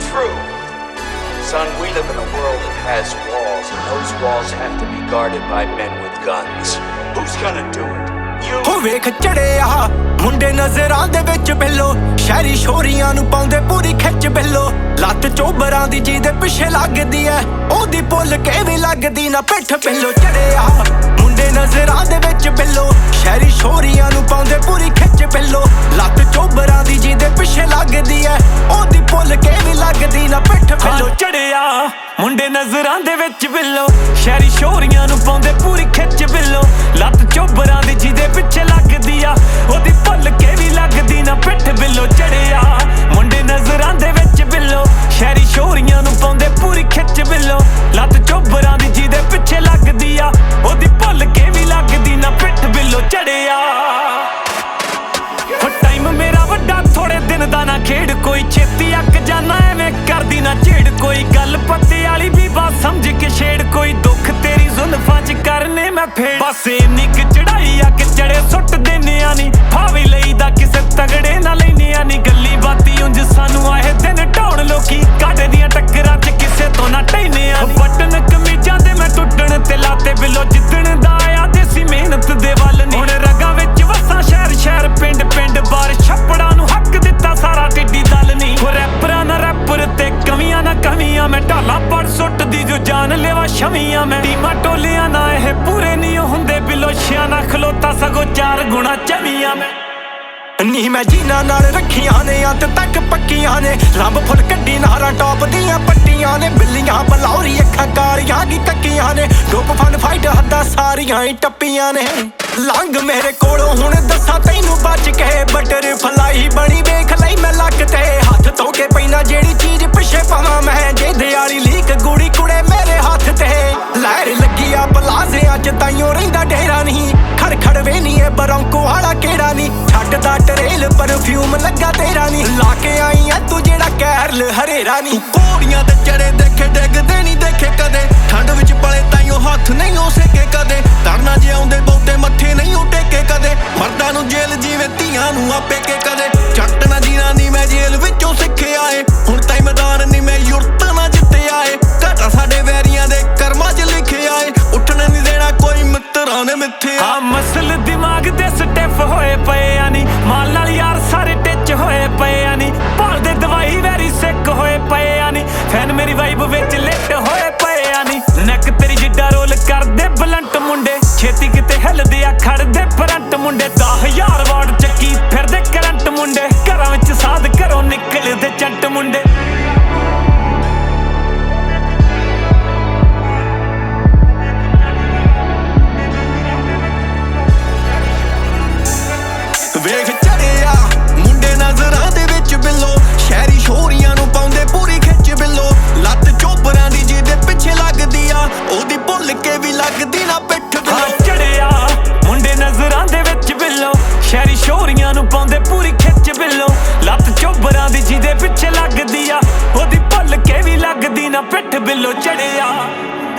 true. Son, we live in a world that has walls, and those walls have to be guarded by men with guns. Who's gonna do it? You? ਹੋ ਵੇਖ ਚੜਿਆ ਮੁੰਡੇ ਨਜ਼ਰਾਂ ਦੇ ਵਿੱਚ ਬਿੱਲੋ, ਸ਼ਹਿਰੀ ਸ਼ੋਰੀਆਂ ਨੂੰ ਪਾਉਂਦੇ ਪੂਰੀ ਖਿੱਚ ਬਿੱਲੋ। ਲੱਤ ਚੋਬਰਾਂ ਦੀ ਜਿਹਦੇ ਪਿੱਛੇ ਲੱਗਦੀ ਐ, ਉਹਦੀ ਭੁੱਲ ਕੇ ਵੀ ਲੱਗਦੀ ਨਾ ਪਿੱਠ ਬਿੱਲੋ। ਚੜਿਆ ਮੁੰਡੇ ਨਜ਼ਰਾਂ ਦੇ ਵਿੱਚ ਬਿੱਲੋ, ਸ਼ਹਿਰੀ ਸ਼ੋਰੀਆਂ ਨੂੰ ਪਾਉਂਦੇ ਪੂਰੀ ਖਿੱਚ ਬਿੱਲੋ। ਲੱਤ ਚੋਬਰਾਂ ਦੀ ਜਿਹਦੇ ਪਿੱਛੇ ਲੱਗਦੀ ਐ, ਉਹਦੀ ਭੁੱਲ ਕੇ ਵੀ ਲੱਗਦੀ ਨਾ ਪਿੱਠ ਬਿੱਲੋ। ਚੜਿਆ ਮੁੰਡੇ ਨਜ਼ਰਾਂ ਦੇ ਵਿੱਚ ਬਿੱਲੋ, ਸ਼ਹਿਰੀ ਸ਼ੋਰੀਆਂ ਨੂੰ ਪਾਉਂਦੇ ਪੂਰੀ ਖਿੱਚ ਬਿੱਲੋ। ਲੱਤ ਚੋਬਰਾਂ ਦੀ ਜਿਹਦੇ ਪਿੱਛੇ ਲੱਗਦੀ ਆ, ਉਹਦੀ ਭੁੱਲ ਕੇ ਵੀ ਲੱਗਦੀ ਨਾ ਪਿੱਠ ਬਿੱਲੋ। ਚੜਿਆ ਮੁੰਡੇ ਨਜ਼ਰਾਂ ਦੇ ਵਿੱਚ ਬਿੱਲੋ, ਸ਼ਹਿਰੀ ਸ਼ੋਰੀਆਂ ਨੂੰ ਪਾਉਂਦੇ ਪੂਰੀ ਖਿੱਚ ਬਿੱਲੋ। ਲੱਤ ਚੋਬਰਾਂ ਦੀ ਜਿਹਦੇ ਪਿੱਛੇ ਲੱਗਦੀ ਆ, ਉਹਦੀ ਭੁੱਲ ਕੇ ਵੀ ਲੱਗਦੀ ਨਾ ਪਿੱਠ ਬਿੱਲੋ। ਚੜਿਆ ਟਾਈਮ ਮੇਰਾ ਵੱਡਾ ਥੋੜੇ ਦਿਨ ਦਾ ਨਾ ਖੇਡ, ਕੋਈ ਛੇਤੀ ਅੱਕ ਜਾਣਾ ਐਵੇਂ ਕਰਦੀ ਨਾ ਝੇੜ। ਕੋਈ ਗੱਲ ਪੱਤੇ ਵਾਲੀ ਵੀ ਬਾਤ ਸਮਝ ਕੇ ਛੇੜ, ਕੋਈ ਦੁੱਖ ਤੇਰੀ ਜ਼ੁਲਫਾਂ ਚ ਕਰਨੇ ਮੈਂ ਫੇੜ। ਬਸ ਇੰਨੀ ਕੁ ਚੜਾਈ ਆ ਕਿ ਚੜੇ ਸੁੱਟ ਦੇਨਿਆ ਨੀ, ਫਾਵੀ ਲਈਦਾ ਕਿਸੇ ਤਗੜੇ ਨਾ ਲੈਨਿਆ ਨੀ। ਗੱਲੀ ਬਾਤੀ ਉਂਝ ਸਾਨੂੰ ਆਏ ਦਿਨ ਢਾਉਣ ਲੋਕੀ, ਕਾਟੇ ਦੀਆਂ ਟੱਕਰਾਂ ਚ ਕਿਸੇ ਤੋਂ ਨਾ ਟੈਨਿਆ ਨੀ। ਬਟਨ ਕਮੀਜ਼ਾਂ ਦੇ ਮੈਂ ਟੁੱਟਣ ਤੇ ਲਾਤੇ ਬਿੱਲੋ, ਜਿੱਦਣ ਦਾ ਆਇਆ ਦੇਸੀ ਮਿਹਨਤ ਦੇ ਵੱਲ ਨੀ। ਹੁਣ ਰਗਾਂ ਵਿੱਚ ਵਸਾਂ ਸ਼ਹਿਰ ਸ਼ਹਿਰ ਪਿੰਡ ਪਿੰਡ, ਬਾਰ ਛੱਪੜਾਂ ਨੂੰ ਹੱਕ ਦਿੱਤਾ ਸਾਰਾ ਟਿੱਡੀ ਦਲ ਨੀ। ਹੋ ਰੈਪਰਾਂ ਨਾ ਰੈਪਰ ਤੇ ਕਮੀਆਂ ਨਾ ਕਮੀਆਂ, ਮੈਂ ਢਾਲਾ ਪੜ ਸੁੱਟਦੀ ਜੋ ਜਾਨ ਲੈਵਾ ਛਵੀਆਂ। ਮੈਂ ਟੀਮਾਂ ਟੋਲਿਆਂ ਨਾ ਇਹ ਪੂਰੇ ਨਹੀਂ ਹੁੰਦੇ ਬਿੱਲੋ, ਛਿਆਂ ਨਾ ਖਲੋਤਾ ਸਗੋਂ 4 ਗੁਣਾ ਚਵੀਆਂ। ਮੈਂ ਨੀ ਮੈਂ ਜੀਨਾਂ ਨਾਲ ਰੱਖੀਆਂ ਨੇ ਅੰਤ ਤੱਕ ਪੱਕੀਆਂ ਨੇ, ਰੱਬ ਫੁੱਲ ਕੱਢੀ ਨਾਰਾਂ ਟੌਪ ਦੀਆਂ ਪੱਟੀਆਂ ਨੇ। ਬਿੱਲੀਆਂ ਬਲੌਰੀ ਅੱਖਾਂ ਕਾਲੀਆਂ ਦੀ ਤੱਕੀਆਂ ਨੇ, ਡੋਪ ਫਨ ਫਾਈਟ ਹੱਦਾਂ ਸਾਰੀਆਂ ਹੀ ਟੱਪੀਆਂ ਨੇ। ਲੰਘ ਮੇਰੇ ਕੋਲੋਂ ਹੁਣ ਦੱਸਾਂ ਤੈਨੂੰ ਬਚ ਕੇ, ਬਟਰ ਫਲਾਈ ਬਣੀ ਵੇਖ ਲਈ ਮੈਂ ਲੱਕ ਤੇ। ਹੱਥ ਧੋ ਕੇ ਪੈਣਾ ਜਿਹੜੀ ਚੀਜ਼ ਪਿੱਛੇ ਪਾਵਾਂ ਮੈਂ, ਜੇ ਦਿਹਾੜੀ ਲੀਕ ਗੂੜੀ ਕੁੜੇ ਮੇਰੇ ਹੱਥ ਤੇ। ਲਹਿਰ ਲੱਗੀ ਆ ਪਲਾਜ਼ਿਆਂ ਚ ਤਾਈਓ ਰਹਿੰਦਾ ਡੇਰਾ ਨਹੀਂ, ਖੜ ਖੜ ਵੇ ਨੀ ਇਹ ਬਰੌਂਕੋ ਵਾਲਾ ਕਿਹੜਾ ਨੀ। ਛੱਡਦਾ ਟਰੇਲ ਪਰਫਿਊਮ ਲੱਗਾ ਤੇਰਾ ਨੀ, ਲਾ ਕੇ ਆਈ ਐ ਤੂੰ ਜਿਹੜਾ ਕੈਰਲ ਹਰੇਰਾ ਨੀ। ਘੋੜੀਆਂ ਤੇ ਚੜੇ ਦੇਖੇ ਡਿੱਗਦੇ ਨਹੀਂ ਦੇਖੇ ਕਦੇ, ਠੰਡ ਵਿੱਚ ਪਲੇ ਤਾਈਓ ਹੱਥ ਨਹੀਂ ਹੋ ਸਕੇ ਕਦੇ। ਤਰਨਾ ਜੇ ਆਉਂਦੇ ਬਹੁਤੇ ਮੱਥੇ ਨਹੀਂ ਟੇਕੇ ਕਦੇ, ਮਰਦਾਂ ਨੂੰ ਜੇਲ੍ਹ ਜਿਵੇਂ ਧੀਆਂ ਨੂੰ ਆਪੇ ਕੇ ਕਦੇ। ਛੱਟ ਨਾ ਜੀਣਾ ਨੀ ਮੈਂ ਜੇਲ੍ਹ ਵਿੱਚੋਂ ਸਿੱਖਿਆ ਏ, ਹੁਣ ਤਾਈ ਮੈਦਾਨ ਨੀ ਮੈਂ ਯੁਰਤ ਨਾ ਜਿੱਤਿਆ ਏ। ਘਾਟਾ ਸਾਡੇ ਵੈਰੀਆਂ ਦੇ ਕਰਮਾਂ 'ਚ ਲਿਖਿਆ ਏ, ਉੱਠਣ ਨਹੀਂ ਦੇਣਾ ਕੋਈ ਮਿੱਤਰਾਂ ਨੇ ਮਿੱਥਿਆ। ਹਾਂ ਮਸਲ ਦਿਮਾਗ ਦੇ ਸਟੈਫ ਹੋਏ ਪਏ ਆ ਨੀ, ਮਾਲ ਨਾਲ ਯਾਰ ਸਾਰੇ ਟਿੱਚ ਹੋਏ ਪਏ ਆ ਨੀ। ਭਾਲਦੇ ਦਵਾਈ ਵੈਰੀ ਸਿੱਕ ਹੋਏ ਪਏ ਆ ਨੀ, ਫੈਨ ਮੇਰੀ ਵਾਈਬ ਵਿੱਚ ਲਿਟ ਹੋਏ ਪਏ ਆ ਨੀ। ਨੈਕ ਤੇਰੀ ਜਿੱਡਾ ਰੋਲ ਕਰਦੇ ਬਲੰਟ ਮੁੰਡੇ, ਛੇਤੀ ਕਿਤੇ ਹਿੱਲਦੇ ਆ ਖੜਦੇ ਫਰੰਟ ਮੁੰਡੇ। 10,000 ਵਾਟ ਚੱਕੀ ਫਿਰਦੇ ਕਰੰਟ ਮੁੰਡੇ, ਘਰਾਂ ਵਿੱਚ ਸਾਧ ਘਰੋਂ ਨਿਕਲਦੇ ਚੰਟ ਮੁੰਡੇ। ਵੇਖ ਚੜਿਆ ਮੁੰਡੇ ਨਜ਼ਰਾਂ ਦੇ ਵਿੱਚ ਬਿੱਲੋ, ਸ਼ਹਿਰੀ ਸ਼ੋਰੀਆਂ ਨੂੰ ਪਾਉਂਦੇ ਪੂਰੀ ਖਿੱਚ ਬਿੱਲੋ। ਲੱਤ ਚੋਬਰਾਂ ਦੀ ਜਿਹਦੇ ਪਿੱਛੇ ਲੱਗਦੀ ਆ, ਉਹਦੀ ਭੁੱਲ ਕੇ ਵੀ ਲੱਗਦੀ ਨਾ ਪਿੱਠ ਬਿੱਲੋ। ਚੜਿਆ ਮੁੰਡੇ ਨਜ਼ਰਾਂ ਦੇ ਵਿੱਚ ਬਿੱਲੋ, ਸ਼ਹਿਰੀ ਸ਼ੋਰੀਆਂ ਨੂੰ ਪਾਉਂਦੇ ਪੂਰੀ ਖਿੱਚ ਬਿੱਲੋ। ਲੱਤ ਚੋਬਰਾਂ ਦੀ ਜਿਹਦੇ ਪਿੱਛੇ ਲੱਗਦੀ ਆ, ਉਹਦੀ ਭੁੱਲ ਕੇ ਵੀ ਲੱਗਦੀ ਨਾ ਪਿੱਠ ਬਿੱਲੋ। ਚੜਿਆ